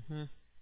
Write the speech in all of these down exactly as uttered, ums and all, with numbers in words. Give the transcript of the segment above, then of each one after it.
hmm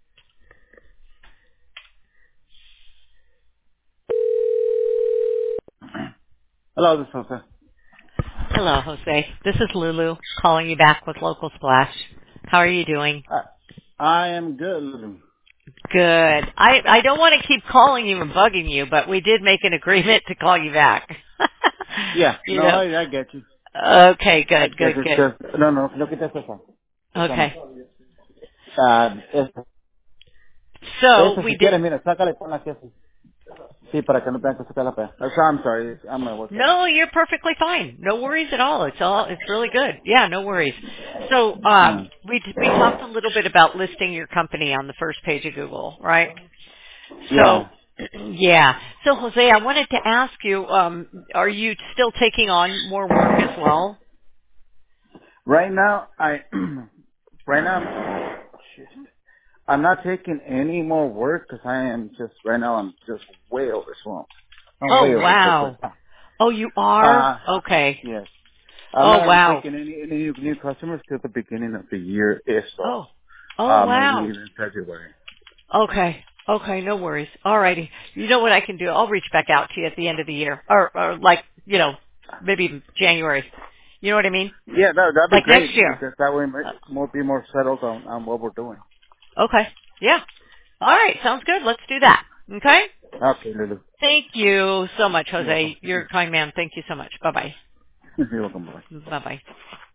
Hello, this is Jose. Hello, Jose. This is Lulu calling you back with Local Splash. How are you doing? I, I am good, Lulu. Good. I, I don't want to keep calling you and bugging you, but we did make an agreement to call you back. Yeah, you no, know. I, I get you. Okay, I good, get good, you. good. Just, no, no, no quites eso. Eso no. Okay. Ah, eso, So eso we si did. quieres, mira, sácale y ponla aquí así. Sí, para que no tengan que sacar la pena. I'm sorry, I'm sorry, I'm at work right now. No, you're perfectly fine. No worries at all. It's all it's really good. Yeah, no worries. So um, Mm. we we talked a little bit about listing your company on the first page of Google, right? So Yeah. yeah. So Jose, I wanted to ask you, um, are you still taking on more work as well? Right now, I, right now, I'm, shit. I'm not taking any more work because I am just, right now, I'm just way overswamped. I'm Oh way overbooked right wow. now. Oh, you are? Uh, Okay. yes. I'm Oh not going to be wow. taking any, any new, new customers till the beginning of the year, if so. Oh. Oh Uh, maybe wow. even February. Okay. Okay, no worries. All righty. You know what I can do? I'll reach back out to you at the end of the year. Or, or like, you know, maybe January. You know what I mean? Yeah, that, that'd be Like next great year. because that way Uh, we'll be more settled on, on what we're doing. okay. Yeah. All right. Sounds good. Let's do that. Okay? Okay, Lulu. Thank you so much, You're welcome. Jose. You're a kind man. Thank you so much. Bye-bye. You're welcome. Bye. Bye-bye.